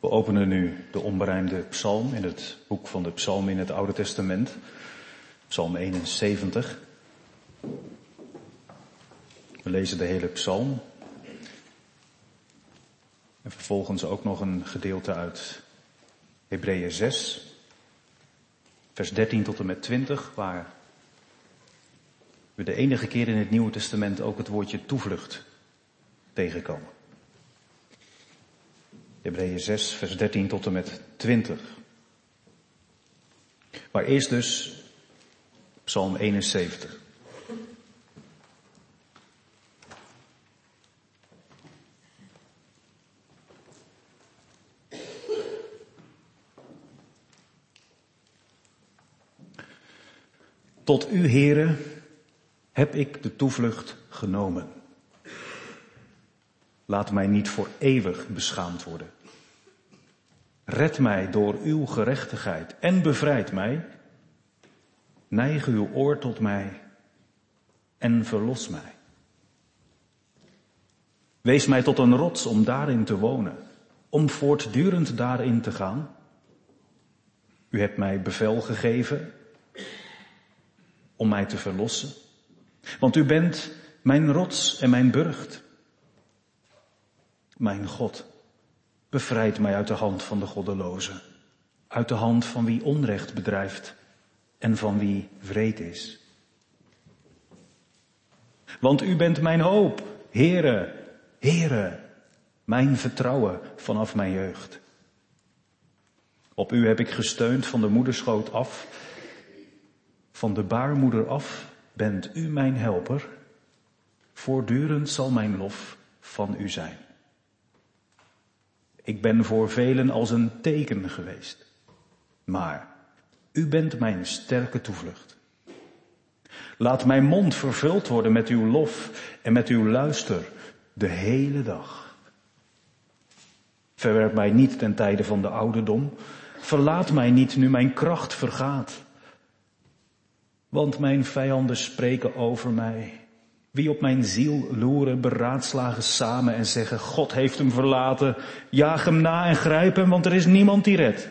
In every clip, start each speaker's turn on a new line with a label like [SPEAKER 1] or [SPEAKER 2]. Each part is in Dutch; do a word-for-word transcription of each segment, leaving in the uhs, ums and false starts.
[SPEAKER 1] We openen nu de onberijmde psalm in het boek van de psalmen in het Oude Testament. Psalm eenenzeventig. We lezen de hele psalm. En vervolgens ook nog een gedeelte uit Hebreeën zes. Vers dertien tot en met twintig, waar we de enige keer in het Nieuwe Testament ook het woordje toevlucht tegenkomen. Hebreeën zes, vers dertien tot en met twintig. Maar eerst dus Psalm eenenzeventig. Tot u, Heere, heb ik de toevlucht genomen. Laat mij niet voor eeuwig beschaamd worden. Red mij door uw gerechtigheid en bevrijd mij. Neig uw oor tot mij en verlos mij. Wees mij tot een rots om daarin te wonen, om voortdurend daarin te gaan. U hebt mij bevel gegeven om mij te verlossen, want u bent mijn rots en mijn burcht. Mijn God, bevrijd mij uit de hand van de goddelozen, uit de hand van wie onrecht bedrijft en van wie wreed is. Want u bent mijn hoop, Heere, Heere, mijn vertrouwen vanaf mijn jeugd. Op u heb ik gesteund van de moederschoot af, van de baarmoeder af bent u mijn helper. Voortdurend zal mijn lof van u zijn. Ik ben voor velen als een teken geweest, maar u bent mijn sterke toevlucht. Laat mijn mond vervuld worden met uw lof en met uw luister de hele dag. Verwerp mij niet ten tijde van de ouderdom, verlaat mij niet nu mijn kracht vergaat. Want mijn vijanden spreken over mij. Wie op mijn ziel loeren, beraadslagen samen en zeggen, God heeft hem verlaten. Jaag hem na en grijp hem, want er is niemand die redt.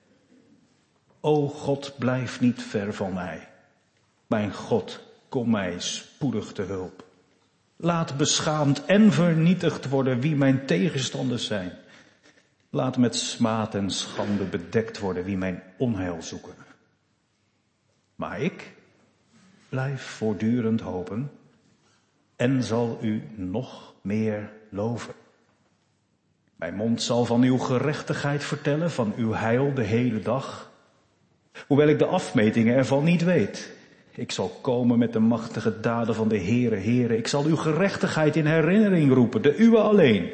[SPEAKER 1] O God, blijf niet ver van mij. Mijn God, kom mij spoedig te hulp. Laat beschaamd en vernietigd worden wie mijn tegenstanders zijn. Laat met smaad en schande bedekt worden wie mijn onheil zoeken. Maar ik blijf voortdurend hopen en zal u nog meer loven. Mijn mond zal van uw gerechtigheid vertellen, van uw heil de hele dag. Hoewel ik de afmetingen ervan niet weet. Ik zal komen met de machtige daden van de Heere, Heere. Ik zal uw gerechtigheid in herinnering roepen, de uwe alleen.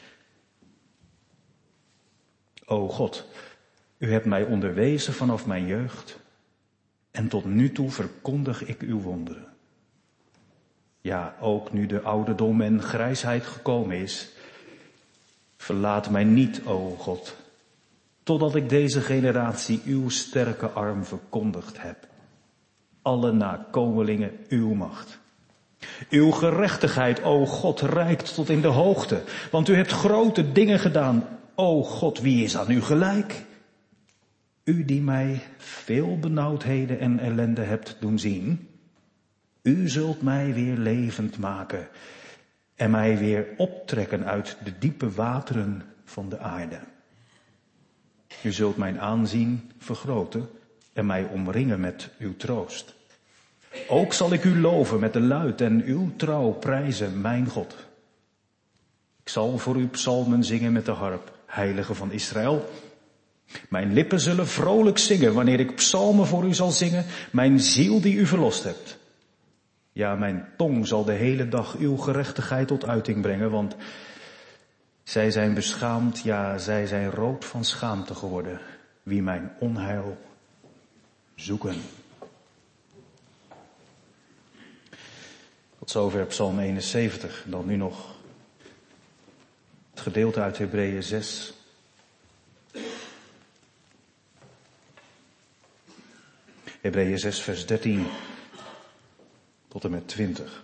[SPEAKER 1] O God, u hebt mij onderwezen vanaf mijn jeugd. En tot nu toe verkondig ik uw wonderen. Ja, ook nu de ouderdom en grijsheid gekomen is, verlaat mij niet, o God, totdat ik deze generatie uw sterke arm verkondigd heb. Alle nakomelingen uw macht. Uw gerechtigheid, o God, reikt tot in de hoogte, want u hebt grote dingen gedaan. O God, wie is aan u gelijk? U die mij veel benauwdheden en ellende hebt doen zien, u zult mij weer levend maken en mij weer optrekken uit de diepe wateren van de aarde. U zult mijn aanzien vergroten en mij omringen met uw troost. Ook zal ik u loven met de luid en uw trouw prijzen, mijn God. Ik zal voor u psalmen zingen met de harp, heilige van Israël. Mijn lippen zullen vrolijk zingen wanneer ik psalmen voor u zal zingen, mijn ziel die u verlost hebt. Ja, mijn tong zal de hele dag uw gerechtigheid tot uiting brengen, want zij zijn beschaamd, ja, zij zijn rood van schaamte geworden, wie mijn onheil zoeken. Tot zover Psalm eenenzeventig. Dan nu nog het gedeelte uit Hebreeën zes. Hebreeën zes, vers dertien tot en met twintig.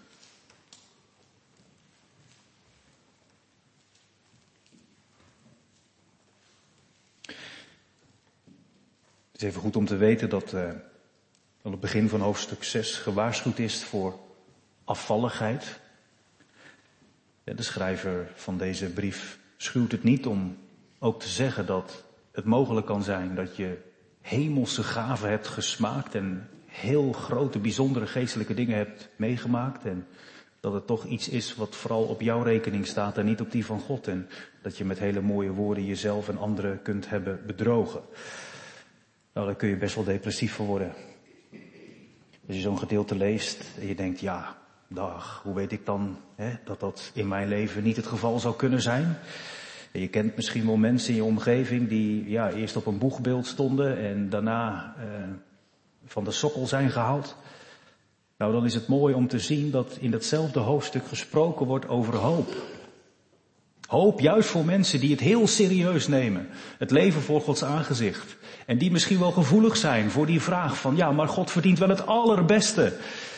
[SPEAKER 1] Het is even goed om te weten dat uh, aan het begin van hoofdstuk zes gewaarschuwd is voor afvalligheid. De schrijver van deze brief schuwt het niet om ook te zeggen dat het mogelijk kan zijn dat je hemelse gaven hebt gesmaakt en heel grote, bijzondere geestelijke dingen hebt meegemaakt en dat het toch iets is wat vooral op jouw rekening staat en niet op die van God en dat je met hele mooie woorden jezelf en anderen kunt hebben bedrogen. Nou, daar kun je best wel depressief voor worden. Als je zo'n gedeelte leest en je denkt, ja, dag, hoe weet ik dan hè, dat dat in mijn leven niet het geval zou kunnen zijn? En je kent misschien wel mensen in je omgeving die ja, eerst op een boegbeeld stonden en daarna eh, van de sokkel zijn gehaald. Nou, dan is het mooi om te zien dat in datzelfde hoofdstuk gesproken wordt over hoop. Hoop juist voor mensen die het heel serieus nemen. Het leven voor Gods aangezicht. En die misschien wel gevoelig zijn voor die vraag van, ja, maar God verdient wel het allerbeste.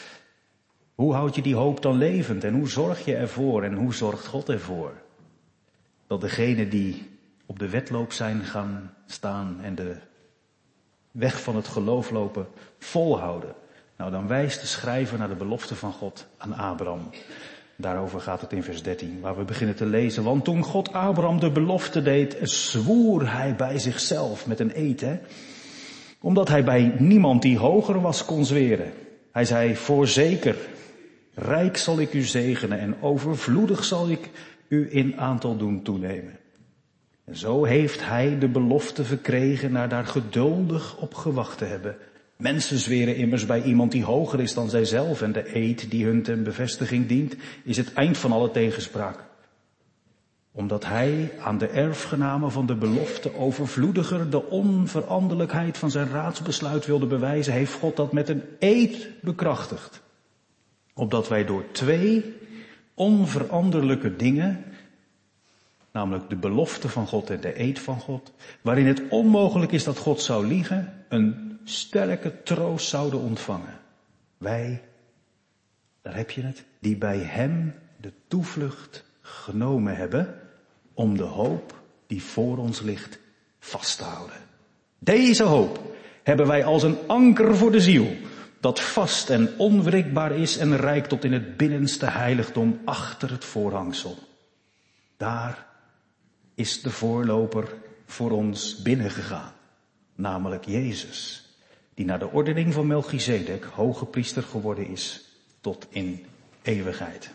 [SPEAKER 1] Hoe houd je die hoop dan levend en hoe zorg je ervoor en hoe zorgt God ervoor? Dat degenen die op de wedloop zijn gaan staan en de weg van het geloof lopen, volhouden. Nou, dan wijst de schrijver naar de belofte van God aan Abraham. Daarover gaat het in vers dertien, waar we beginnen te lezen. Want toen God Abraham de belofte deed, zwoer hij bij zichzelf met een eed, hè? Omdat hij bij niemand die hoger was kon zweren. Hij zei, voorzeker, rijk zal ik u zegenen en overvloedig zal ik u in aantal doen toenemen. En zo heeft hij de belofte verkregen na daar geduldig op gewacht te hebben. Mensen zweren immers bij iemand die hoger is dan zijzelf en de eed die hun ten bevestiging dient is het eind van alle tegenspraak. Omdat hij aan de erfgenamen van de belofte overvloediger de onveranderlijkheid van zijn raadsbesluit wilde bewijzen, heeft God dat met een eed bekrachtigd. Opdat wij door twee onveranderlijke dingen, namelijk de belofte van God en de eed van God, waarin het onmogelijk is dat God zou liegen, een sterke troost zouden ontvangen. Wij, daar heb je het, die bij hem de toevlucht genomen hebben om de hoop die voor ons ligt vast te houden. Deze hoop hebben wij als een anker voor de ziel, dat vast en onwrikbaar is en reikt tot in het binnenste heiligdom achter het voorhangsel. Daar is de voorloper voor ons binnengegaan, namelijk Jezus, die naar de ordening van Melchizedek hoge priester geworden is tot in eeuwigheid.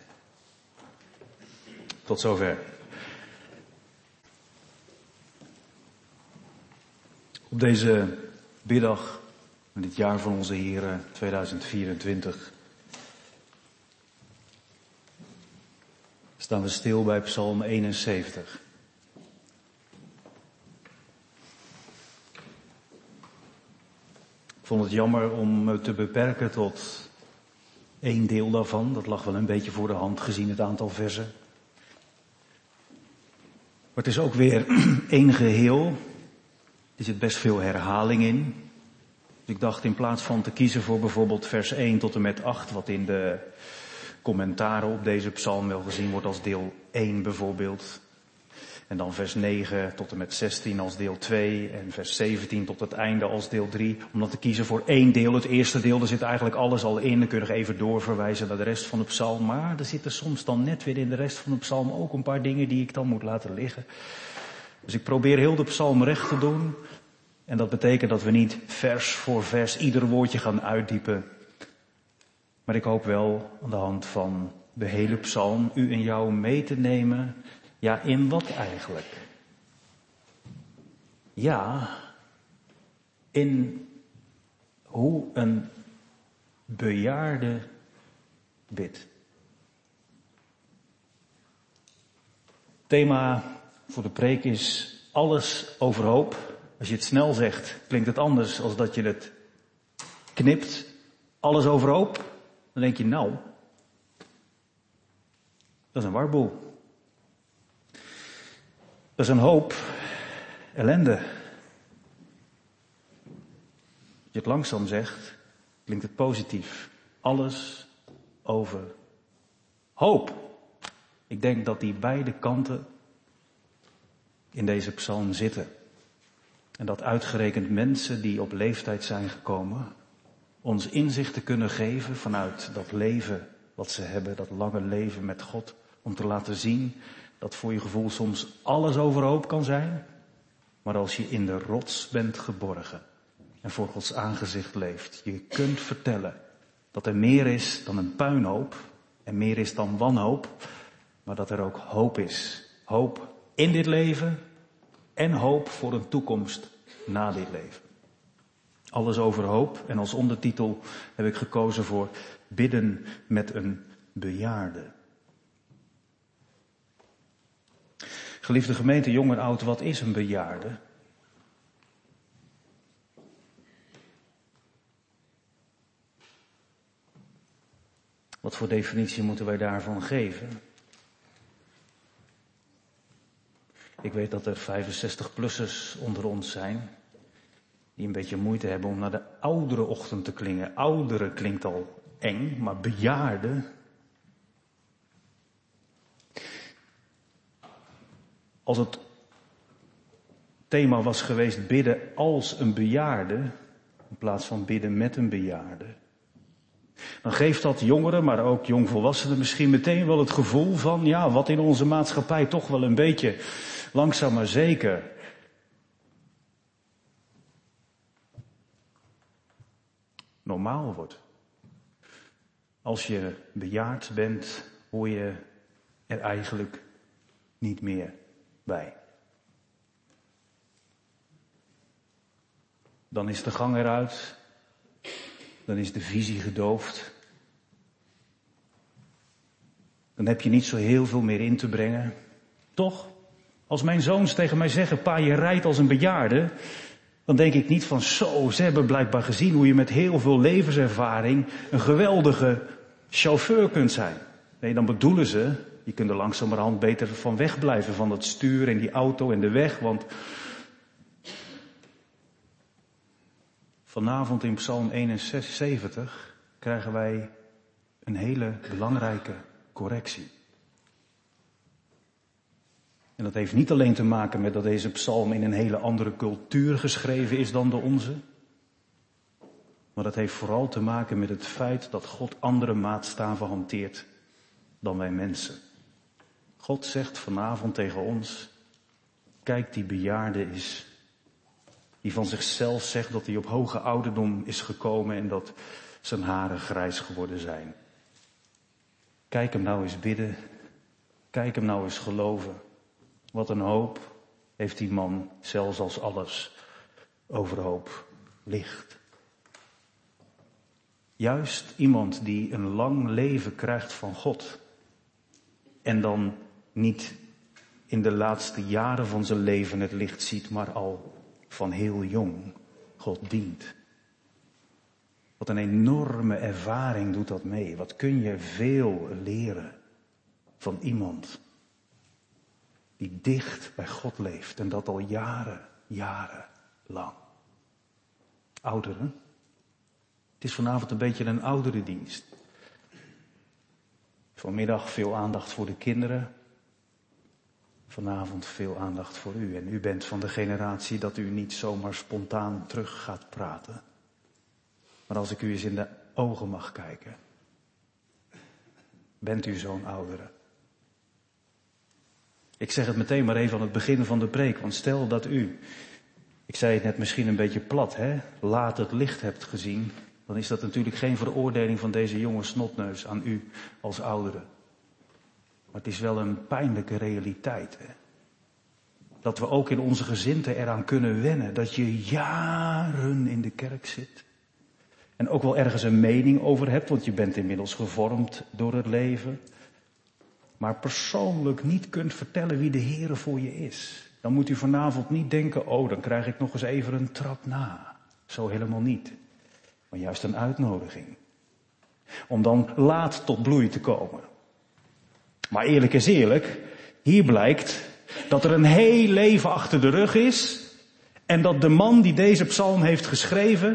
[SPEAKER 1] Tot zover. Op deze middag, in dit jaar van onze Heer tweeduizend vierentwintig, staan we stil bij Psalm eenenzeventig. Ik vond het jammer om me te beperken tot één deel daarvan. Dat lag wel een beetje voor de hand gezien het aantal versen. Maar het is ook weer één geheel. Er zit best veel herhaling in. Dus ik dacht in plaats van te kiezen voor bijvoorbeeld vers één tot en met acht, wat in de commentaren op deze psalm wel gezien wordt als deel één bijvoorbeeld. En dan vers negen tot en met zestien als deel twee en vers zeventien tot het einde als deel drie. Om dan te kiezen voor één deel. Het eerste deel, daar zit eigenlijk alles al in. Dan kun je nog even doorverwijzen naar de rest van de psalm. Maar er zitten soms dan net weer in de rest van de psalm ook een paar dingen die ik dan moet laten liggen. Dus ik probeer heel de psalm recht te doen. En dat betekent dat we niet vers voor vers ieder woordje gaan uitdiepen. Maar ik hoop wel aan de hand van de hele psalm u en jou mee te nemen. Ja, in wat eigenlijk? Ja, in hoe een bejaarde bidt. Thema voor de preek is alles over hoop. Als je het snel zegt, klinkt het anders als dat je het knipt. Alles over hoop. Dan denk je, nou, dat is een warboel. Dat is een hoop ellende. Als je het langzaam zegt, klinkt het positief. Alles over hoop. Ik denk dat die beide kanten in deze psalm zitten. En dat uitgerekend mensen die op leeftijd zijn gekomen, ons inzichten kunnen geven vanuit dat leven wat ze hebben, dat lange leven met God, om te laten zien dat voor je gevoel soms alles overhoop kan zijn, maar als je in de rots bent geborgen en voor Gods aangezicht leeft, je kunt vertellen dat er meer is dan een puinhoop en meer is dan wanhoop, maar dat er ook hoop is. Hoop in dit leven en hoop voor een toekomst na dit leven. Alles over hoop en als ondertitel heb ik gekozen voor bidden met een bejaarde. Geliefde gemeente, jong en oud, wat is een bejaarde? Wat voor definitie moeten wij daarvan geven? Ik weet dat er vijfenzestig-plussers onder ons zijn die een beetje moeite hebben om naar de oudere ochtend te klinken. Oudere klinkt al eng, maar bejaarde. Als het thema was geweest bidden als een bejaarde, in plaats van bidden met een bejaarde, dan geeft dat jongeren, maar ook jongvolwassenen misschien meteen wel het gevoel van, ja, wat in onze maatschappij toch wel een beetje langzaam maar zeker normaal wordt. Als je bejaard bent, hoor je er eigenlijk niet meer bij. Dan is de gang eruit, dan is de visie gedoofd. Dan heb je niet zo heel veel meer in te brengen. Toch? Als mijn zoons tegen mij zeggen, pa, je rijdt als een bejaarde, dan denk ik niet van zo, ze hebben blijkbaar gezien hoe je met heel veel levenservaring een geweldige chauffeur kunt zijn. Nee, dan bedoelen ze, je kunt er langzamerhand beter van wegblijven van het stuur en die auto en de weg, want vanavond in Psalm eenenzeventig krijgen wij een hele belangrijke correctie. En dat heeft niet alleen te maken met dat deze psalm in een hele andere cultuur geschreven is dan de onze. Maar dat heeft vooral te maken met het feit dat God andere maatstaven hanteert dan wij mensen. God zegt vanavond tegen ons, kijk, die bejaarde is, die van zichzelf zegt dat hij op hoge ouderdom is gekomen en dat zijn haren grijs geworden zijn. Kijk hem nou eens bidden, kijk hem nou eens geloven. Wat een hoop heeft die man, zelfs als alles overhoop ligt. Juist iemand die een lang leven krijgt van God en dan niet in de laatste jaren van zijn leven het licht ziet, maar al van heel jong God dient. Wat een enorme ervaring doet dat mee. Wat kun je veel leren van iemand die dicht bij God leeft en dat al jaren, jaren lang. Ouderen. Het is vanavond een beetje een ouderendienst. Vanmiddag veel aandacht voor de kinderen. Vanavond veel aandacht voor u. En u bent van de generatie dat u niet zomaar spontaan terug gaat praten. Maar als ik u eens in de ogen mag kijken. Bent u zo'n oudere? Ik zeg het meteen maar even aan het begin van de preek. Want stel dat u, ik zei het net misschien een beetje plat, hè, laat het licht hebt gezien. Dan is dat natuurlijk geen veroordeling van deze jonge snotneus aan u als oudere. Maar het is wel een pijnlijke realiteit. Hè? Dat we ook in onze gezinten eraan kunnen wennen. Dat je jaren in de kerk zit. En ook wel ergens een mening over hebt. Want je bent inmiddels gevormd door het leven. Maar persoonlijk niet kunt vertellen wie de Heere voor je is. Dan moet u vanavond niet denken, oh, dan krijg ik nog eens even een trap na. Zo helemaal niet. Maar juist een uitnodiging. Om dan laat tot bloei te komen. Maar eerlijk is eerlijk, hier blijkt dat er een heel leven achter de rug is. En dat de man die deze psalm heeft geschreven,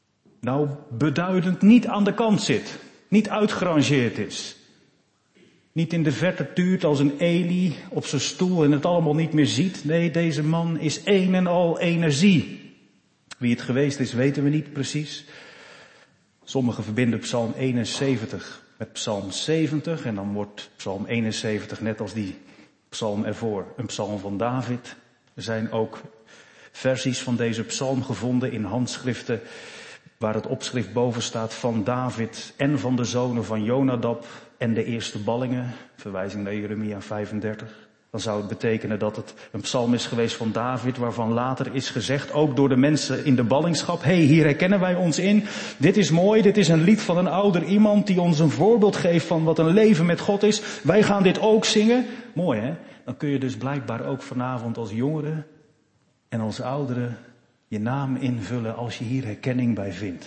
[SPEAKER 1] nou beduidend niet aan de kant zit. Niet uitgerangeerd is. niet in de verte tuurt als een Eli op zijn stoel en het allemaal niet meer ziet. Nee, deze man is een en al energie. Wie het geweest is, weten we niet precies. Sommigen verbinden Psalm eenenzeventig met Psalm zeventig en dan wordt Psalm eenenzeventig net als die psalm ervoor een psalm van David. Er zijn ook versies van deze psalm gevonden in handschriften waar het opschrift boven staat van David en van de zonen van Jonadab en de eerste ballingen, verwijzing naar Jeremia vijfendertig. Dan zou het betekenen dat het een psalm is geweest van David, waarvan later is gezegd, ook door de mensen in de ballingschap, hé, hey, hier herkennen wij ons in. Dit is mooi, dit is een lied van een ouder iemand die ons een voorbeeld geeft van wat een leven met God is. Wij gaan dit ook zingen. Mooi, hè? Dan kun je dus blijkbaar ook vanavond als jongere en als oudere je naam invullen als je hier herkenning bij vindt.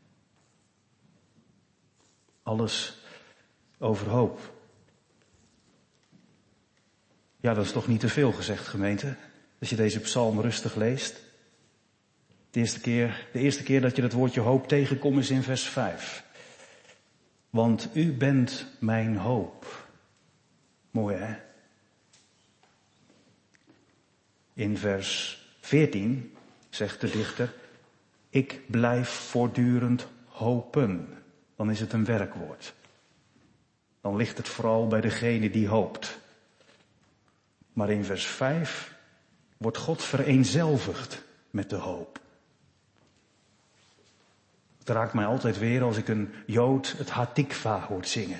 [SPEAKER 1] Alles over hoop. Ja, dat is toch niet te veel gezegd, gemeente, als je deze psalm rustig leest. De eerste keer, de eerste keer dat je het woordje hoop tegenkomt is in vers vijf. Want u bent mijn hoop. Mooi, hè? In vers veertien zegt de dichter, ik blijf voortdurend hopen. Dan is het een werkwoord. Dan ligt het vooral bij degene die hoopt. Maar in vers vijf wordt God vereenzelvigd met de hoop. Het raakt mij altijd weer als ik een Jood het Hatikva hoort zingen.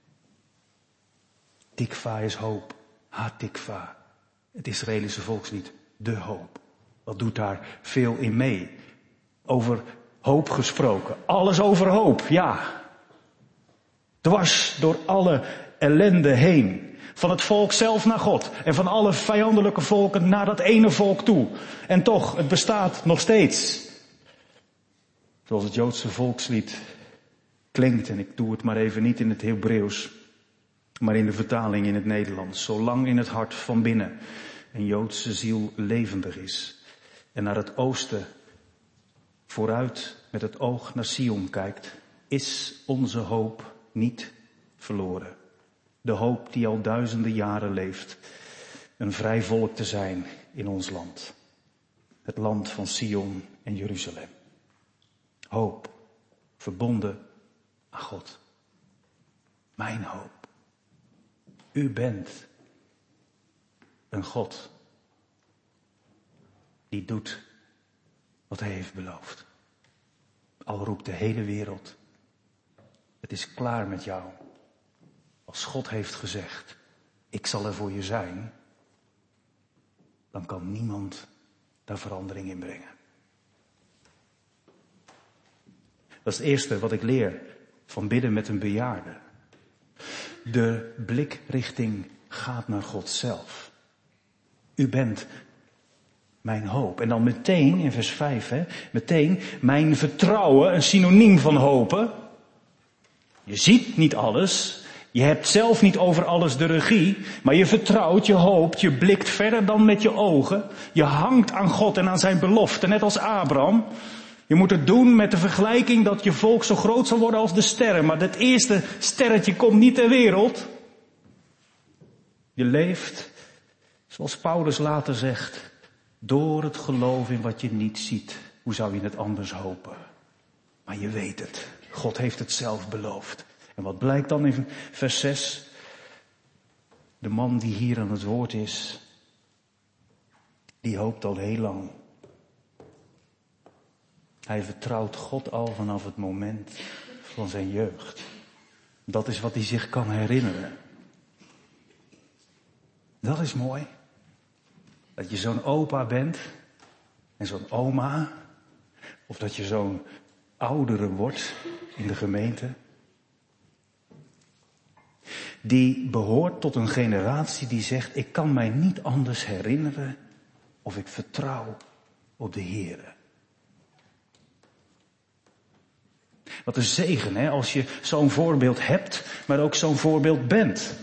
[SPEAKER 1] Tikva is hoop. Hatikva. Het Israëlische volkslied. De hoop. Wat doet daar veel in mee? Over hoop gesproken. Alles over hoop, ja. Dwars door alle ellende heen. Van het volk zelf naar God. En van alle vijandelijke volken naar dat ene volk toe. En toch, het bestaat nog steeds. Zoals het Joodse volkslied klinkt. En ik doe het maar even niet in het Hebreeuws. Maar in de vertaling in het Nederlands. Zolang in het hart van binnen een Joodse ziel levendig is. En naar het oosten vooruit met het oog naar Sion kijkt. Is onze hoop niet verloren. De hoop die al duizenden jaren leeft. Een vrij volk te zijn in ons land. Het land van Sion en Jeruzalem. Hoop. Verbonden aan God. Mijn hoop. U bent een God. Die doet wat hij heeft beloofd. Al roept de hele wereld. Het is klaar met jou. Als God heeft gezegd, ik zal er voor je zijn, dan kan niemand daar verandering in brengen. Dat is het eerste wat ik leer van bidden met een bejaarde. De blikrichting gaat naar God zelf. U bent mijn hoop. En dan meteen, in vers vijf, hè, meteen mijn vertrouwen, een synoniem van hopen. Je ziet niet alles. Je hebt zelf niet over alles de regie, maar je vertrouwt, je hoopt, je blikt verder dan met je ogen. Je hangt aan God en aan zijn belofte, net als Abraham. Je moet het doen met de vergelijking dat je volk zo groot zal worden als de sterren. Maar dat eerste sterretje komt niet ter wereld. Je leeft, zoals Paulus later zegt, door het geloof in wat je niet ziet. Hoe zou je het anders hopen? Maar je weet het. God heeft het zelf beloofd. En wat blijkt dan in vers zes? De man die hier aan het woord is, die hoopt al heel lang. Hij vertrouwt God al vanaf het moment van zijn jeugd. Dat is wat hij zich kan herinneren. Dat is mooi. Dat je zo'n opa bent en zo'n oma. Of dat je zo'n oudere wordt in de gemeente. Die behoort tot een generatie die zegt, ik kan mij niet anders herinneren of ik vertrouw op de Heere. Wat een zegen, hè, als je zo'n voorbeeld hebt, maar ook zo'n voorbeeld bent.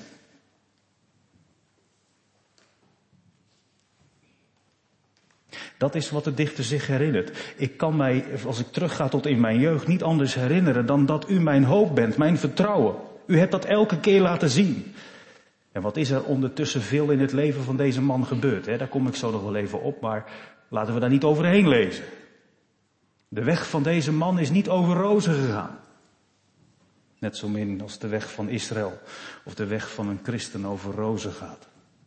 [SPEAKER 1] Dat is wat de dichter zich herinnert. Ik kan mij, als ik terugga tot in mijn jeugd, niet anders herinneren dan dat u mijn hoop bent, mijn vertrouwen. U hebt dat elke keer laten zien. En wat is er ondertussen veel in het leven van deze man gebeurd? Hè? Daar kom ik zo nog wel even op, maar laten we daar niet overheen lezen. De weg van deze man is niet over rozen gegaan. Net zo min als de weg van Israël of de weg van een christen over rozen gaat.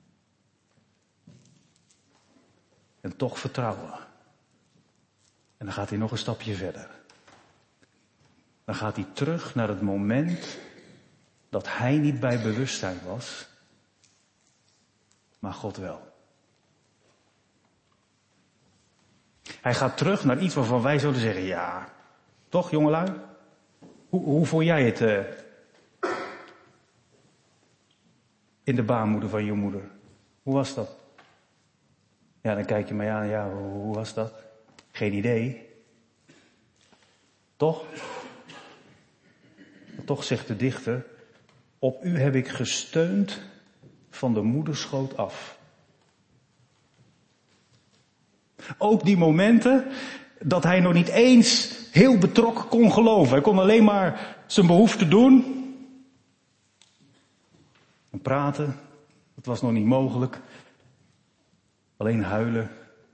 [SPEAKER 1] En toch vertrouwen. En dan gaat hij nog een stapje verder. Dan gaat hij terug naar het moment dat hij niet bij bewustzijn was, maar God wel. Hij gaat terug naar iets waarvan wij zouden zeggen, ja, toch jongelui? Hoe, hoe vond jij het uh, in de baarmoeder van je moeder? Hoe was dat? Ja, dan kijk je mij aan, ja, hoe, hoe was dat? Geen idee. Toch? Toch zegt de dichter, op u heb ik gesteund van de moederschoot af. Ook die momenten dat hij nog niet eens heel betrokken kon geloven. Hij kon alleen maar zijn behoefte doen. En praten, dat was nog niet mogelijk. Alleen huilen.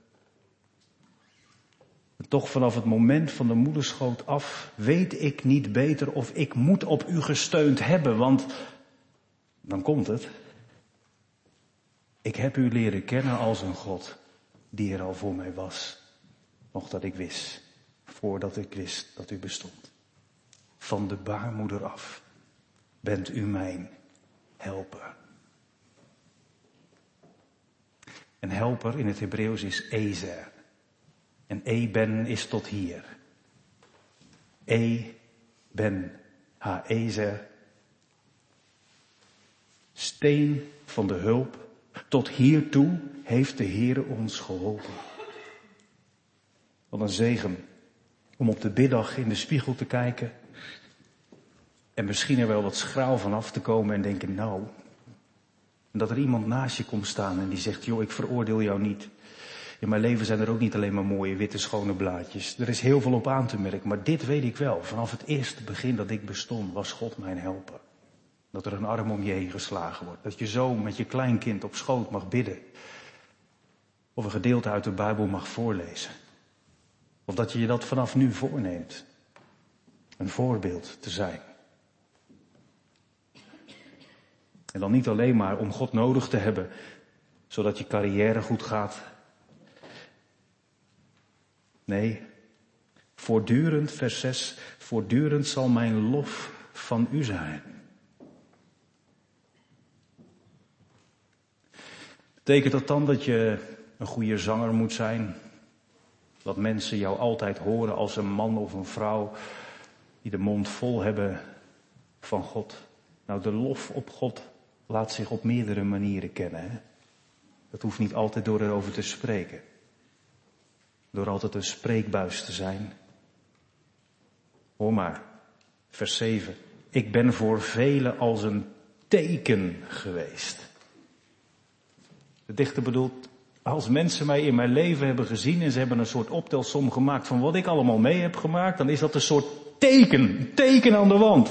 [SPEAKER 1] En toch vanaf het moment van de moederschoot af weet ik niet beter of ik moet op u gesteund hebben. Want dan komt het. Ik heb u leren kennen als een God die er al voor mij was. Nog dat ik wist. Voordat ik wist dat u bestond. Van de baarmoeder af bent u mijn helper. En helper in het Hebreeuws is Ezer. En Eben is tot hier. E, ben, ha, Ezer. Steen van de hulp. Tot hiertoe heeft de Heere ons geholpen. Wat een zegen om op de biddag in de spiegel te kijken. En misschien er wel wat schraal van af te komen en denken, nou. En dat er iemand naast je komt staan en die zegt, joh, ik veroordeel jou niet. In mijn leven zijn er ook niet alleen maar mooie witte schone blaadjes. Er is heel veel op aan te merken, maar dit weet ik wel. Vanaf het eerste begin dat ik bestond was God mijn helper. Dat er een arm om je heen geslagen wordt. Dat je zo met je kleinkind op schoot mag bidden. Of een gedeelte uit de Bijbel mag voorlezen. Of dat je je dat vanaf nu voorneemt. Een voorbeeld te zijn. En dan niet alleen maar om God nodig te hebben, zodat je carrière goed gaat. Nee, voortdurend, vers zes, voortdurend zal mijn lof van u zijn. Betekent dat dan dat je een goede zanger moet zijn? Dat mensen jou altijd horen als een man of een vrouw die de mond vol hebben van God? Nou, de lof op God laat zich op meerdere manieren kennen. Hè? Dat hoeft niet altijd door erover te spreken. Door altijd een spreekbuis te zijn. Hoor maar, vers zeven. Ik ben voor velen als een teken geweest. De dichter bedoelt, als mensen mij in mijn leven hebben gezien en ze hebben een soort optelsom gemaakt van wat ik allemaal mee heb gemaakt, dan is dat een soort teken, een teken aan de wand.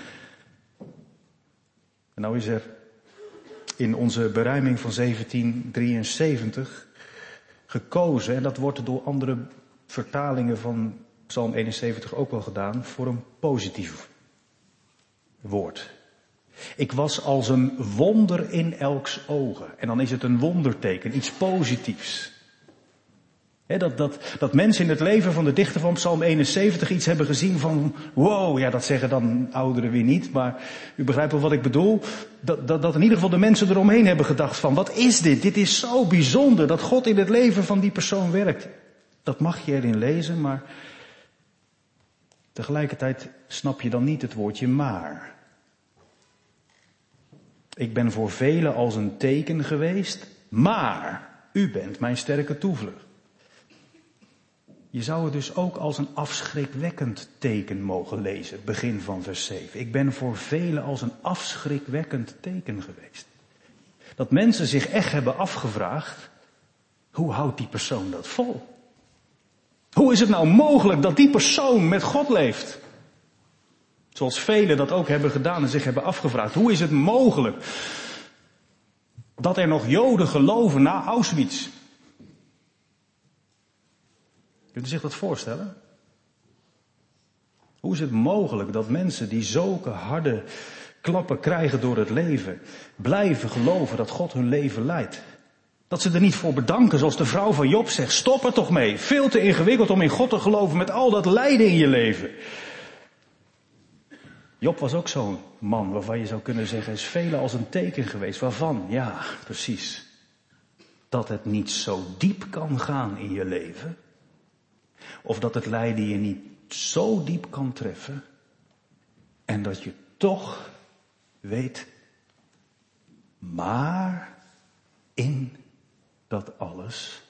[SPEAKER 1] En nou is er in onze beruiming van zeventien drieënzeventig gekozen, en dat wordt door andere vertalingen van Psalm eenenzeventig ook wel gedaan, voor een positief woord. Ik was als een wonder in elks ogen. En dan is het een wonderteken, iets positiefs. He, dat, dat, dat mensen in het leven van de dichter van Psalm eenenzeventig iets hebben gezien van, wow, ja, dat zeggen dan ouderen weer niet, maar u begrijpt wel wat ik bedoel. Dat, dat, dat in ieder geval de mensen eromheen hebben gedacht van, wat is dit? Dit is zo bijzonder dat God in het leven van die persoon werkt. Dat mag je erin lezen, maar tegelijkertijd snap je dan niet het woordje maar. Ik ben voor velen als een teken geweest, maar u bent mijn sterke toevlucht. Je zou het dus ook als een afschrikwekkend teken mogen lezen, het begin van vers zeven. Ik ben voor velen als een afschrikwekkend teken geweest. Dat mensen zich echt hebben afgevraagd, hoe houdt die persoon dat vol? Hoe is het nou mogelijk dat die persoon met God leeft? Zoals velen dat ook hebben gedaan en zich hebben afgevraagd. Hoe is het mogelijk dat er nog Joden geloven na Auschwitz? Kunt u zich dat voorstellen? Hoe is het mogelijk dat mensen die zulke harde klappen krijgen door het leven, blijven geloven dat God hun leven leidt? Dat ze er niet voor bedanken, zoals de vrouw van Job zegt. Stop er toch mee. Veel te ingewikkeld om in God te geloven met al dat lijden in je leven. Job was ook zo'n man waarvan je zou kunnen zeggen, is velen als een teken geweest. Waarvan? Ja, precies. Dat het niet zo diep kan gaan in je leven. Of dat het lijden je niet zo diep kan treffen. En dat je toch weet, maar in dat alles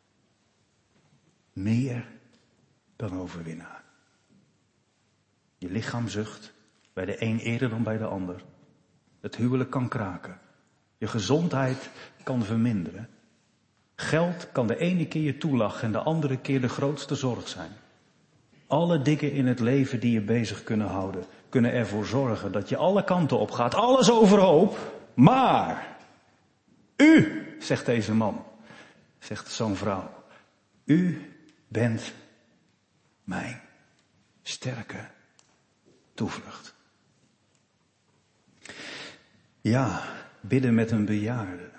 [SPEAKER 1] meer dan overwinnaar. Je lichaam zucht, bij de een eerder dan bij de ander. Het huwelijk kan kraken. Je gezondheid kan verminderen. Geld kan de ene keer je toelachen en de andere keer de grootste zorg zijn. Alle dingen in het leven die je bezig kunnen houden, kunnen ervoor zorgen dat je alle kanten op gaat. Alles overhoop, maar u, zegt deze man, zegt zo'n vrouw, u bent mijn sterke toevlucht. Ja, bidden met een bejaarde.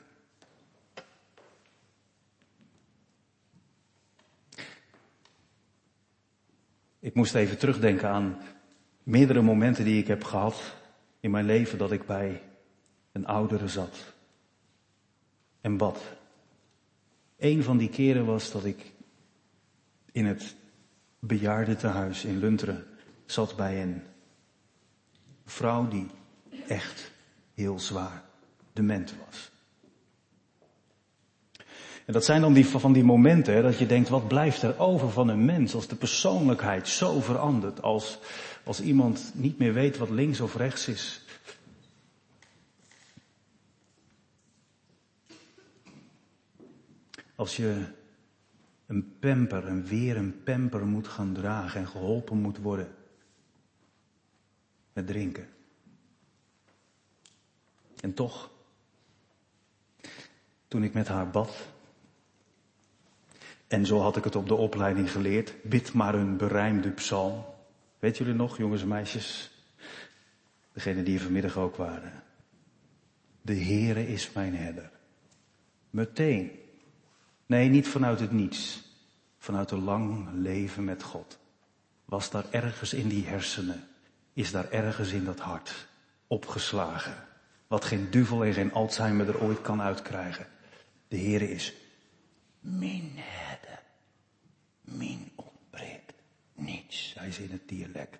[SPEAKER 1] Ik moest even terugdenken aan meerdere momenten die ik heb gehad in mijn leven dat ik bij een oudere zat en bad. Een van die keren was dat ik in het bejaardentehuis in Lunteren zat bij een vrouw die echt heel zwaar dement was. En dat zijn dan die, van die momenten hè, dat je denkt, wat blijft er over van een mens als de persoonlijkheid zo verandert, als, als iemand niet meer weet wat links of rechts is. Als je een pamper en weer een pamper moet gaan dragen en geholpen moet worden met drinken. En toch, toen ik met haar bad, en zo had ik het op de opleiding geleerd, bid maar een berijmde psalm. Weet jullie nog, jongens en meisjes? Degenen die hier vanmiddag ook waren. De Heere is mijn herder. Meteen. Nee, niet vanuit het niets. Vanuit een lang leven met God. Was daar ergens in die hersenen, is daar ergens in dat hart opgeslagen. Wat geen duvel en geen Alzheimer er ooit kan uitkrijgen. De Heere is mijn herder. Mijn ontbreekt niets. Hij is in het dialect.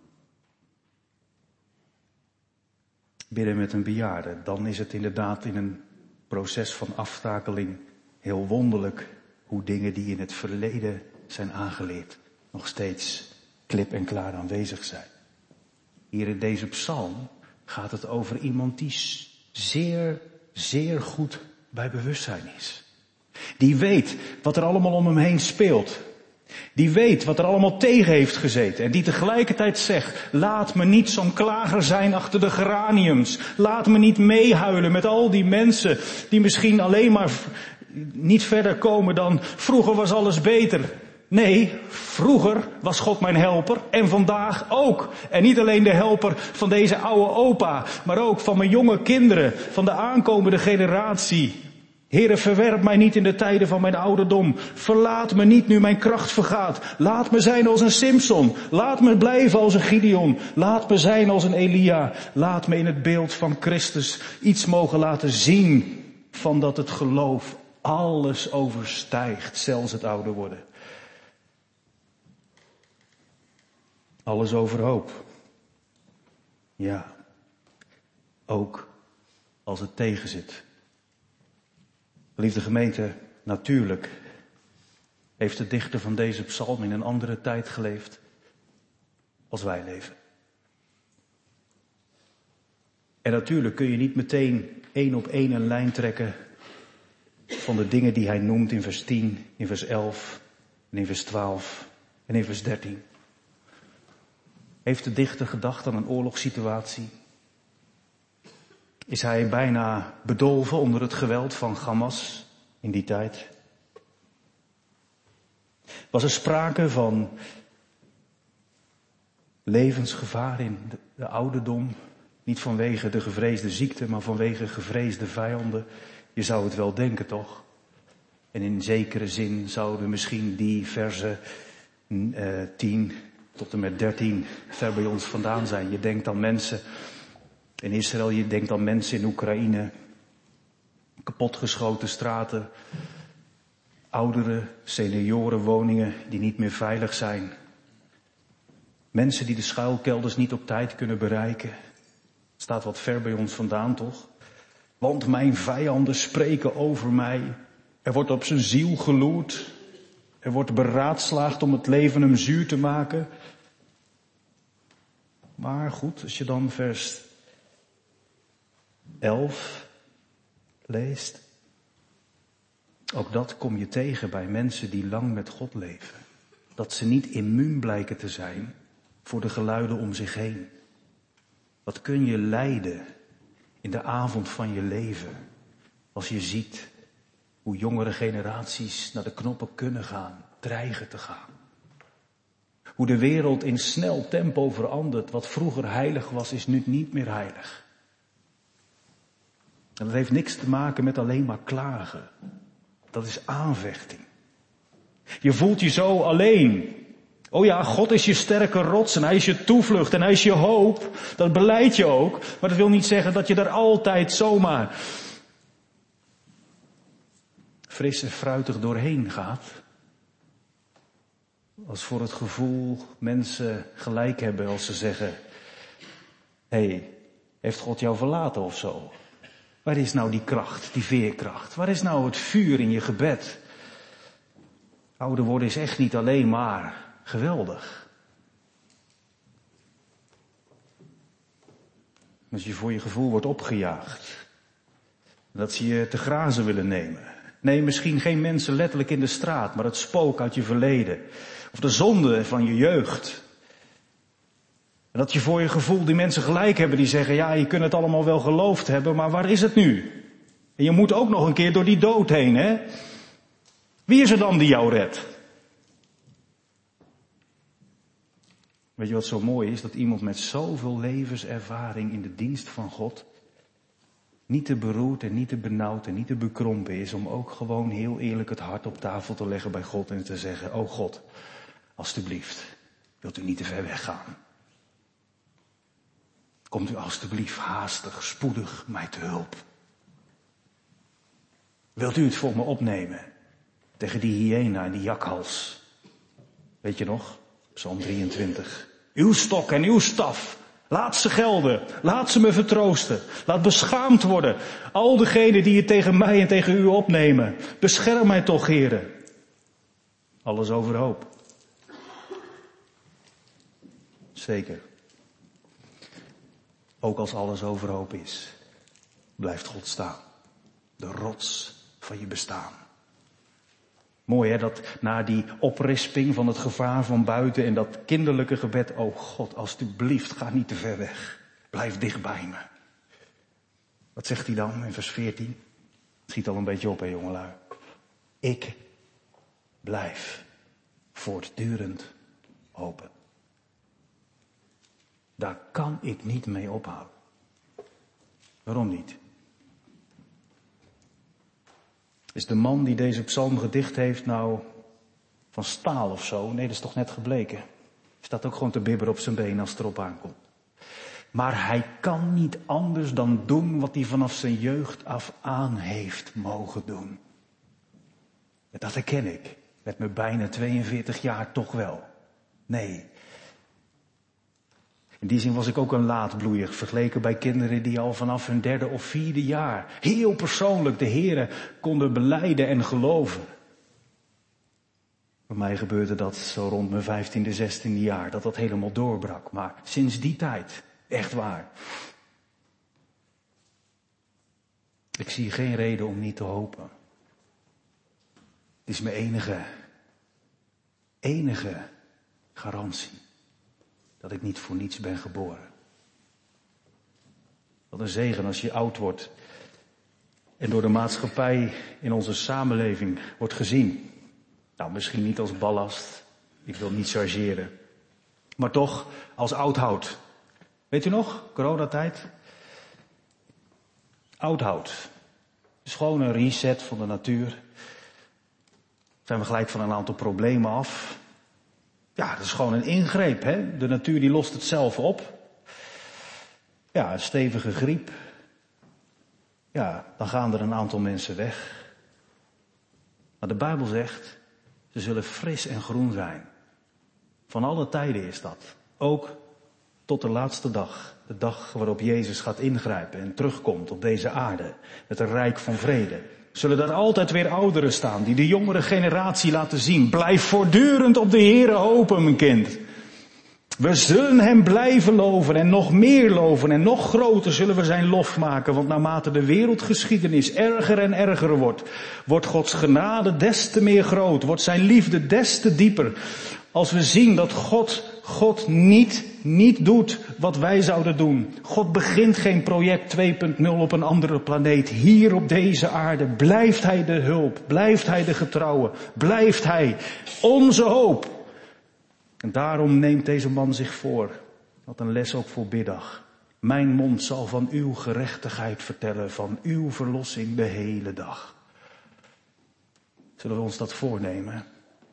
[SPEAKER 1] Bidden met een bejaarde, dan is het inderdaad in een proces van aftakeling heel wonderlijk hoe dingen die in het verleden zijn aangeleerd nog steeds klip en klaar aanwezig zijn. Hier in deze psalm gaat het over iemand die zeer, zeer goed bij bewustzijn is. Die weet wat er allemaal om hem heen speelt. Die weet wat er allemaal tegen heeft gezeten. En die tegelijkertijd zegt, laat me niet zo'n klager zijn achter de geraniums. Laat me niet meehuilen met al die mensen die misschien alleen maar niet verder komen dan vroeger was alles beter. Nee, vroeger was God mijn helper en vandaag ook. En niet alleen de helper van deze oude opa, maar ook van mijn jonge kinderen, van de aankomende generatie. Heere, verwerp mij niet in de tijden van mijn ouderdom. Verlaat me niet nu mijn kracht vergaat. Laat me zijn als een Simson. Laat me blijven als een Gideon. Laat me zijn als een Elia. Laat me in het beeld van Christus iets mogen laten zien van dat het geloof alles overstijgt, zelfs het ouder worden. Alles overhoop. Ja, ook als het tegenzit. Liefde gemeente, natuurlijk heeft de dichter van deze psalm in een andere tijd geleefd als wij leven. En natuurlijk kun je niet meteen één op één een lijn trekken van de dingen die hij noemt in vers tien, in vers elf en in vers twaalf en in vers dertien. Heeft de dichter gedacht aan een oorlogssituatie? Is hij bijna bedolven onder het geweld van Hamas in die tijd? Was er sprake van levensgevaar in de, de ouderdom? Niet vanwege de gevreesde ziekte, maar vanwege gevreesde vijanden. Je zou het wel denken, toch? En in zekere zin zouden misschien die verse uh, tien tot en met dertien ver bij ons vandaan zijn. Je denkt aan mensen in Israël, je denkt aan mensen in Oekraïne. Kapotgeschoten straten, ouderen, seniorenwoningen die niet meer veilig zijn. Mensen die de schuilkelders niet op tijd kunnen bereiken. Staat wat ver bij ons vandaan, toch? Want mijn vijanden spreken over mij. Er wordt op zijn ziel geloerd. Er wordt beraadslaagd om het leven hem zuur te maken. Maar goed, als je dan vers elf leest. Ook dat kom je tegen bij mensen die lang met God leven. Dat ze niet immuun blijken te zijn voor de geluiden om zich heen. Wat kun je lijden in de avond van je leven als je ziet hoe jongere generaties naar de knoppen kunnen gaan, dreigen te gaan. Hoe de wereld in snel tempo verandert. Wat vroeger heilig was, is nu niet meer heilig. En dat heeft niks te maken met alleen maar klagen. Dat is aanvechting. Je voelt je zo alleen. Oh ja, God is je sterke rots en hij is je toevlucht en hij is je hoop. Dat beleid je ook. Maar dat wil niet zeggen dat je daar altijd zomaar fris en fruitig doorheen gaat. Als voor het gevoel mensen gelijk hebben als ze zeggen: hé, hey, heeft God jou verlaten of zo? Waar is nou die kracht, die veerkracht? Waar is nou het vuur in je gebed? Ouder worden is echt niet alleen maar geweldig. Als je voor je gevoel wordt opgejaagd. Dat ze je te grazen willen nemen. Nee, misschien geen mensen letterlijk in de straat, maar het spook uit je verleden. Of de zonde van je jeugd. En dat je voor je gevoel die mensen gelijk hebben die zeggen: ja, je kunt het allemaal wel geloofd hebben, maar waar is het nu? En je moet ook nog een keer door die dood heen, hè? Wie is er dan die jou redt? Weet je wat zo mooi is? Dat iemand met zoveel levenservaring in de dienst van God niet te beroerd en niet te benauwd en niet te bekrompen is om ook gewoon heel eerlijk het hart op tafel te leggen bij God en te zeggen: oh God, alstublieft, wilt u niet te ver weggaan? Komt u alstublieft haastig, spoedig mij te hulp? Wilt u het voor me opnemen tegen die hyena en die jakhals? Weet je nog? Psalm drieëntwintig. Uw stok en uw staf, laat ze gelden. Laat ze me vertroosten. Laat beschaamd worden al degenen die het tegen mij en tegen u opnemen. Bescherm mij toch, Heere. Alles overhoop. Zeker. Ook als alles overhoop is, blijft God staan. De rots van je bestaan. Mooi hè, dat na die oprisping van het gevaar van buiten en dat kinderlijke gebed: oh God, alstublieft, ga niet te ver weg. Blijf dicht bij me. Wat zegt hij dan in vers veertien? Het schiet al een beetje op hè jongelui. Ik blijf voortdurend hopen. Daar kan ik niet mee ophouden. Waarom niet? Is de man die deze psalm gedicht heeft nou van staal of zo? Nee, dat is toch net gebleken. Hij staat ook gewoon te bibberen op zijn been als het erop aankomt. Maar hij kan niet anders dan doen wat hij vanaf zijn jeugd af aan heeft mogen doen. Dat herken ik. Met mijn bijna tweeënveertig jaar toch wel. Nee. In die zin was ik ook een laatbloeier, vergeleken bij kinderen die al vanaf hun derde of vierde jaar heel persoonlijk de Here konden belijden en geloven. Bij mij gebeurde dat zo rond mijn vijftiende, zestiende jaar, dat dat helemaal doorbrak. Maar sinds die tijd, echt waar. Ik zie geen reden om niet te hopen. Het is mijn enige, enige garantie. dat ik niet voor niets ben geboren. Wat een zegen als je oud wordt en door de maatschappij in onze samenleving wordt gezien. Nou, misschien niet als ballast, ik wil niet chargeren, maar toch als oudhout. Weet u nog, coronatijd? Oudhout. Het is gewoon een reset van de natuur. Zijn we gelijk van een aantal problemen af. Ja, dat is gewoon een ingreep, hè. De natuur die lost het zelf op. Ja, een stevige griep. Ja, dan gaan er een aantal mensen weg. Maar de Bijbel zegt, ze zullen fris en groen zijn. Van alle tijden is dat. Ook tot de laatste dag. De dag waarop Jezus gaat ingrijpen en terugkomt op deze aarde. Met een rijk van vrede. Zullen daar altijd weer ouderen staan die de jongere generatie laten zien. Blijf voortdurend op de Here hopen, mijn kind. We zullen hem blijven loven en nog meer loven en nog groter zullen we zijn lof maken. Want naarmate de wereldgeschiedenis erger en erger wordt, wordt Gods genade des te meer groot. Wordt zijn liefde des te dieper. Als we zien dat God, God niet, niet doet wat wij zouden doen. God begint geen project twee punt nul op een andere planeet. Hier op deze aarde blijft hij de hulp, blijft hij de getrouwe, blijft hij onze hoop. En daarom neemt deze man zich voor, wat een les ook voor biddag. Mijn mond zal van uw gerechtigheid vertellen, van uw verlossing de hele dag. Zullen we ons dat voornemen?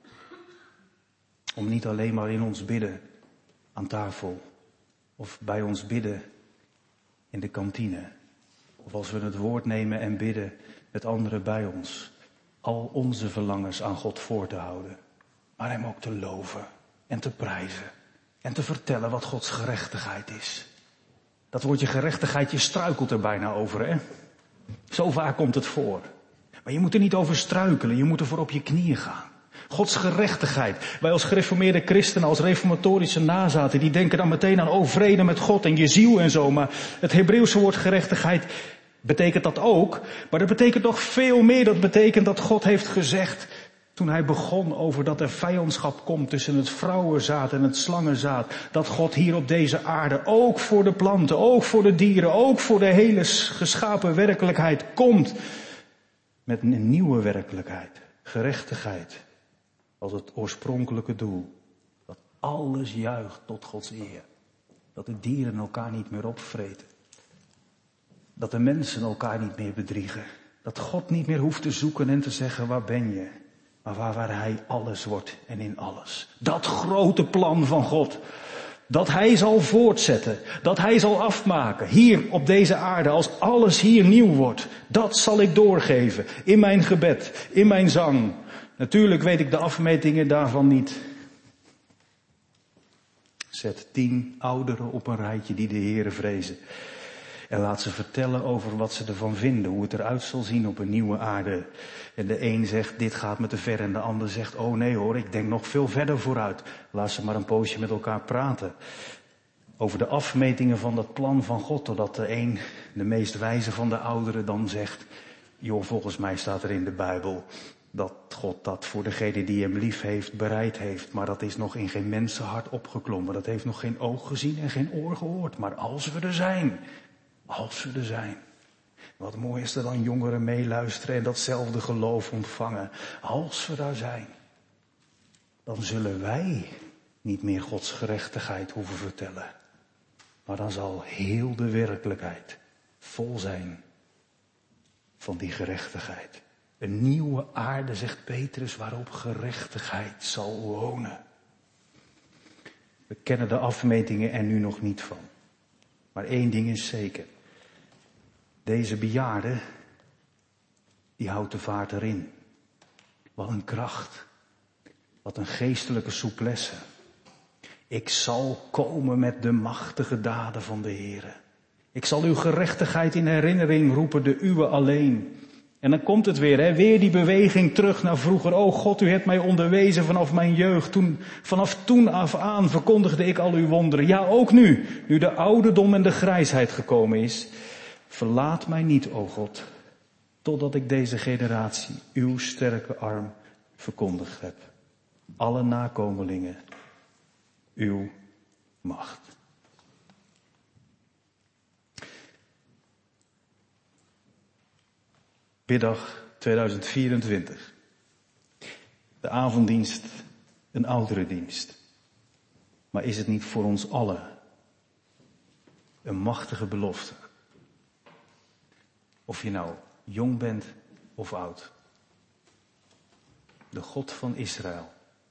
[SPEAKER 1] Om niet alleen maar in ons bidden aan tafel, of bij ons bidden in de kantine, of als we het woord nemen en bidden met anderen bij ons, al onze verlangens aan God voor te houden, maar hem ook te loven. En te prijzen. En te vertellen wat Gods gerechtigheid is. Dat woordje gerechtigheid, je struikelt er bijna over, hè? Zo vaak komt het voor. Maar je moet er niet over struikelen. Je moet ervoor op je knieën gaan. Gods gerechtigheid. Wij als gereformeerde christenen, als reformatorische nazaten, die denken dan meteen aan, oh, vrede met God en je ziel en zo. Maar het Hebreeuwse woord gerechtigheid betekent dat ook. Maar dat betekent nog veel meer. Dat betekent dat God heeft gezegd, toen hij begon over dat er vijandschap komt tussen het vrouwenzaad en het slangenzaad. Dat God hier op deze aarde ook voor de planten, ook voor de dieren, ook voor de hele geschapen werkelijkheid komt. Met een nieuwe werkelijkheid. Gerechtigheid. Als het oorspronkelijke doel. Dat alles juicht tot Gods eer. Dat de dieren elkaar niet meer opvreten. Dat de mensen elkaar niet meer bedriegen. Dat God niet meer hoeft te zoeken en te zeggen, waar ben je? Maar waar, waar hij alles wordt en in alles. Dat grote plan van God. Dat hij zal voortzetten. Dat hij zal afmaken. Hier op deze aarde. Als alles hier nieuw wordt. Dat zal ik doorgeven. In mijn gebed. In mijn zang. Natuurlijk weet ik de afmetingen daarvan niet. Zet tien ouderen op een rijtje die de Heere vrezen. En laat ze vertellen over wat ze ervan vinden. Hoe het eruit zal zien op een nieuwe aarde. En de een zegt, dit gaat me te ver. En de ander zegt, oh nee hoor, ik denk nog veel verder vooruit. Laat ze maar een poosje met elkaar praten. Over de afmetingen van dat plan van God. Totdat de een, de meest wijze van de ouderen, dan zegt, joh, volgens mij staat er in de Bijbel dat God dat voor degene die hem lief heeft, bereid heeft. Maar dat is nog in geen mensenhart opgeklommen. Dat heeft nog geen oog gezien en geen oor gehoord. Maar als we er zijn... Als we er zijn. Wat mooi is er dan jongeren meeluisteren en datzelfde geloof ontvangen. Als we daar zijn. Dan zullen wij niet meer Gods gerechtigheid hoeven vertellen. Maar dan zal heel de werkelijkheid vol zijn van die gerechtigheid. Een nieuwe aarde, zegt Petrus, waarop gerechtigheid zal wonen. We kennen de afmetingen er nu nog niet van. Maar één ding is zeker. Deze bejaarde, die houdt de vaart erin. Wat een kracht. Wat een geestelijke souplesse. Ik zal komen met de machtige daden van de Heere. Ik zal uw gerechtigheid in herinnering roepen, de uwe alleen. En dan komt het weer, hè? Weer die beweging terug naar vroeger. O God, u hebt mij onderwezen vanaf mijn jeugd. Toen, vanaf toen af aan verkondigde ik al uw wonderen. Ja, ook nu, nu de ouderdom en de grijsheid gekomen is. Verlaat mij niet, o God, totdat ik deze generatie uw sterke arm verkondigd heb. Alle nakomelingen, uw macht. Biddag tweeduizend vierentwintig. De avonddienst, een ouderendienst. Maar is het niet voor ons allen een machtige belofte? Of je nou jong bent of oud. De God van Israël.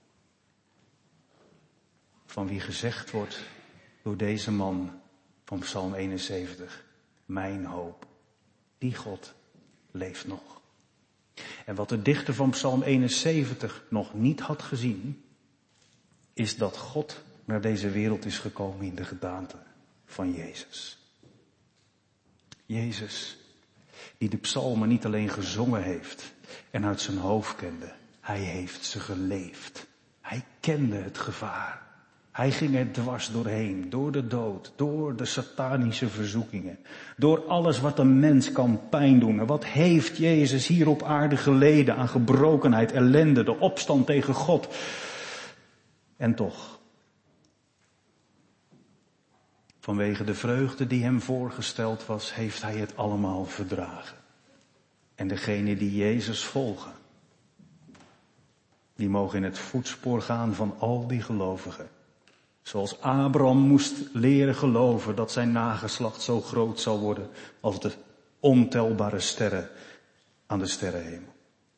[SPEAKER 1] Van wie gezegd wordt door deze man van Psalm eenenzeventig. Mijn hoop. Die God leeft nog. En wat de dichter van Psalm eenenzeventig nog niet had gezien, is dat God naar deze wereld is gekomen in de gedaante van Jezus. Jezus, die de psalmen niet alleen gezongen heeft en uit zijn hoofd kende. Hij heeft ze geleefd. Hij kende het gevaar. Hij ging er dwars doorheen, door de dood, door de satanische verzoekingen. Door alles wat een mens kan pijn doen. En wat heeft Jezus hier op aarde geleden aan gebrokenheid, ellende, de opstand tegen God. En toch, vanwege de vreugde die hem voorgesteld was, heeft hij het allemaal verdragen. En degenen die Jezus volgen, die mogen in het voetspoor gaan van al die gelovigen. Zoals Abraham moest leren geloven dat zijn nageslacht zo groot zal worden als de ontelbare sterren aan de sterrenhemel.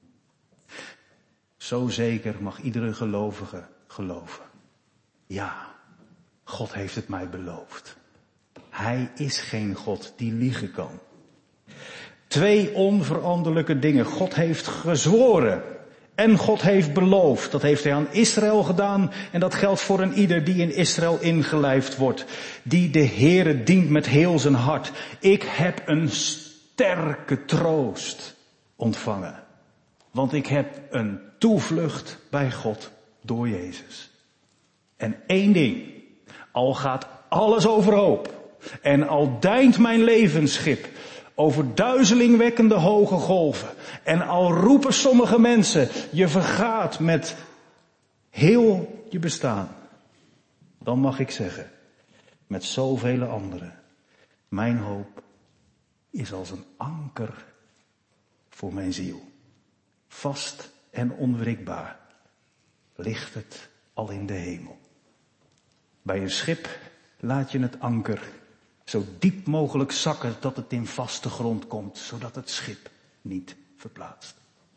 [SPEAKER 1] Zo zeker mag iedere gelovige geloven. Ja, God heeft het mij beloofd. Hij is geen God die liegen kan. Twee onveranderlijke dingen. God heeft gezworen. En God heeft beloofd. Dat heeft hij aan Israël gedaan. En dat geldt voor een ieder die in Israël ingelijfd wordt. Die de Heere dient met heel zijn hart. Ik heb een sterke troost ontvangen. Want ik heb een toevlucht bij God door Jezus. En één ding. Al gaat alles overhoop. En al deint mijn levensschip over duizelingwekkende hoge golven. En al roepen sommige mensen, je vergaat met heel je bestaan. Dan mag ik zeggen, met zoveel anderen, mijn hoop is als een anker voor mijn ziel. Vast en onwrikbaar ligt het al in de hemel. Bij een schip laat je het anker zo diep mogelijk zakken dat het in vaste grond komt, zodat het schip niet verplaatst.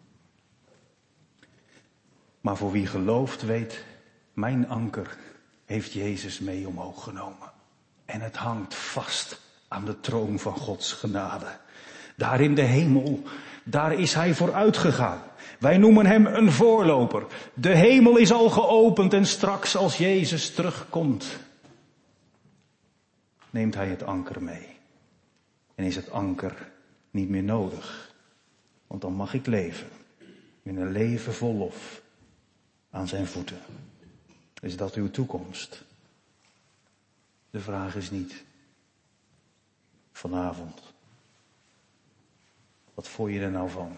[SPEAKER 1] Maar voor wie gelooft weet, mijn anker heeft Jezus mee omhoog genomen. En het hangt vast aan de troon van Gods genade. Daar in de hemel, daar is hij vooruit gegaan. Wij noemen hem een voorloper. De hemel is al geopend en straks als Jezus terugkomt, neemt hij het anker mee. En is het anker niet meer nodig. Want dan mag ik leven. In een leven vol lof aan zijn voeten. Is dat uw toekomst? De vraag is niet vanavond. Wat vond je er nou van?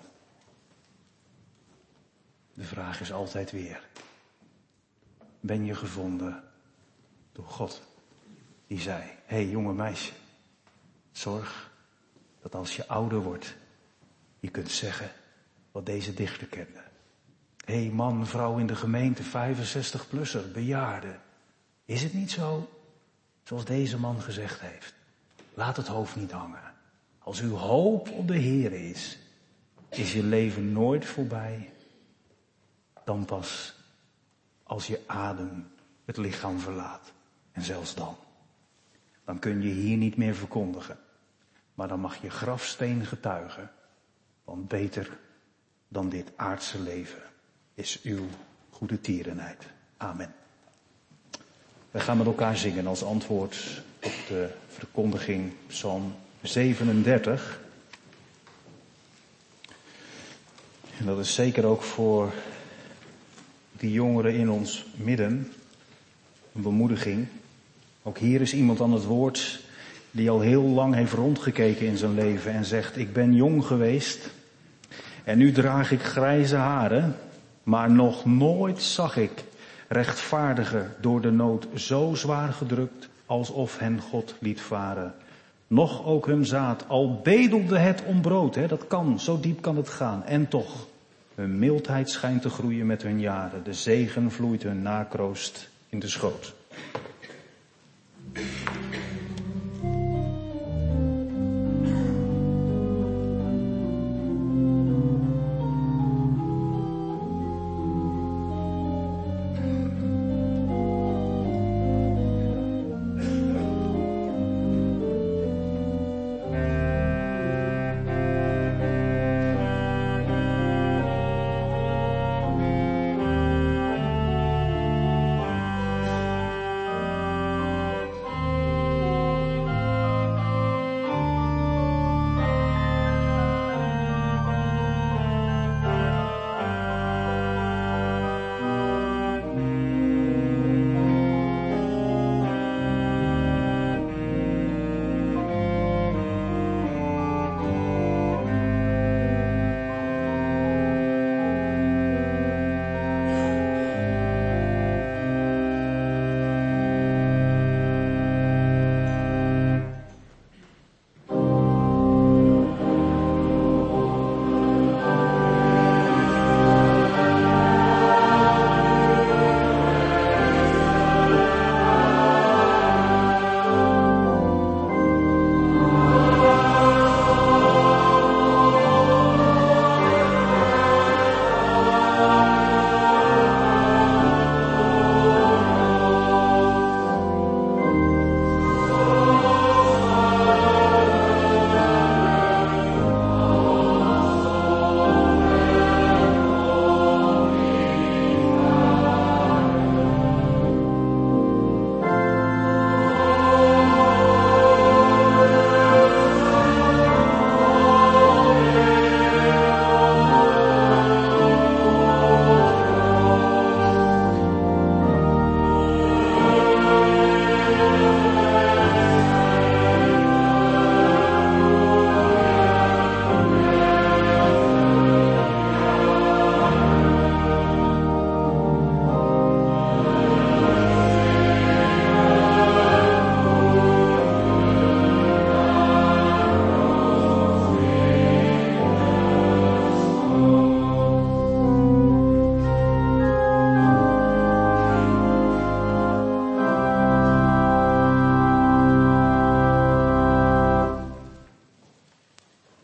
[SPEAKER 1] De vraag is altijd weer. Ben je gevonden door God? Die zei, hé hey, jonge meisje, zorg dat als je ouder wordt, je kunt zeggen wat deze dichter kende. Hé hey, man, vrouw in de gemeente, vijfenzestig-plusser, bejaarde. Is het niet zo? Zoals deze man gezegd heeft. Laat het hoofd niet hangen. Als uw hoop op de Heer is, is je leven nooit voorbij. Dan pas als je adem het lichaam verlaat. En zelfs dan. Dan kun je hier niet meer verkondigen. Maar dan mag je grafsteen getuigen. Want beter dan dit aardse leven is uw goede tierenheid. Amen. We gaan met elkaar zingen als antwoord op de verkondiging Psalm zevenendertig. En dat is zeker ook voor die jongeren in ons midden een bemoediging. Ook hier is iemand aan het woord die al heel lang heeft rondgekeken in zijn leven en zegt, ik ben jong geweest en nu draag ik grijze haren, maar nog nooit zag ik rechtvaardigen door de nood zo zwaar gedrukt, alsof hen God liet varen. Noch ook hun zaad, al bedelde het om brood, hè, dat kan, zo diep kan het gaan. En toch, hun mildheid schijnt te groeien met hun jaren. De zegen vloeit hun nakroost in de schoot.